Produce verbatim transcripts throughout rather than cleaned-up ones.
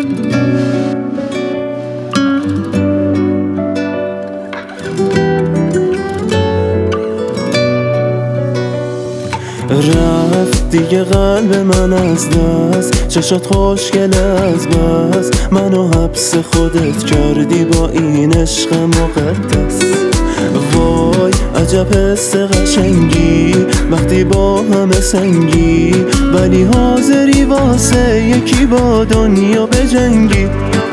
رفت دیگه قلب من از دست، چشات خوشگل از بس، منو حبس خودت کردی با این عشق مقدس. وای عجب حس قشنگی وقتی با همه سنگی، ولی حاضری واسه یکی با دنیا بجنگی.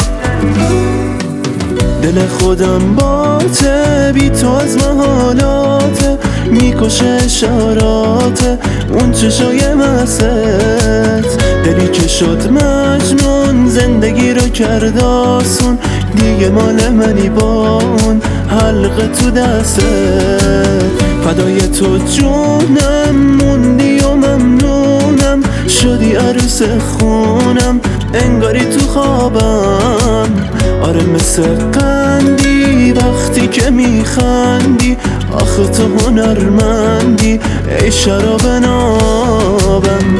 دل خودم باته بی تو از محالاته، میکشه اشارات اون چشای مست. دلی که شد مجنون زندگی رو کرد آسون، دیگه مال منی با اون حلقه تو دستت. فدای تو جونم موندی و ممنونم، شدی عروس خونم انگاری تو خوابم. آره مثل قندی وقتی که میخندی، آخه تو هنرمندی ای شراب نابم.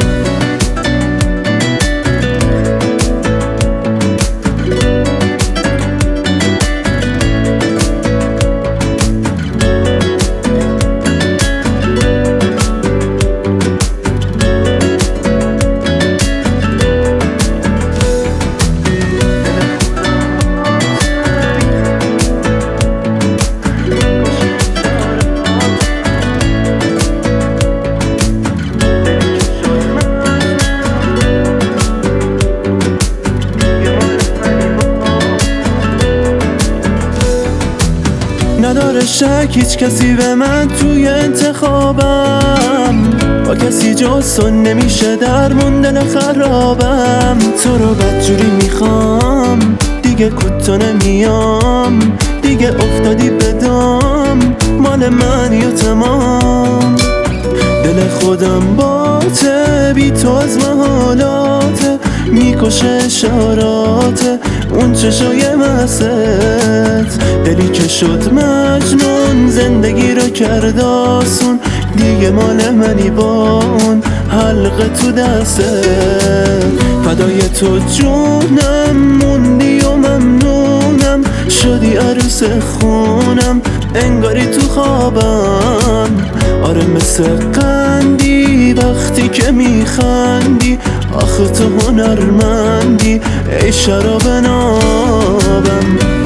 نداره شک هیچ کسی به من توی انتخابم، با کسی جز تو نمیشه درمون دل خرابم. تو رو بدجوری میخوام دیگه کوتا نمیام، دیگه افتادی به دام مال من یا تمام. دل خودم باته بی تو از محالاته، میکشه اشارات اون چشای مست. دلی که شد مجنون زندگی رو کرد آسون، دیگه مال منی با اون حلقه تو دستت. فدای تو جونم موندی و ممنونم، شدی عروس خونم انگاری تو خوابم. آره مثل قندی وقتی که میخندی، آخه تو هنرمندی ای شراب نابم.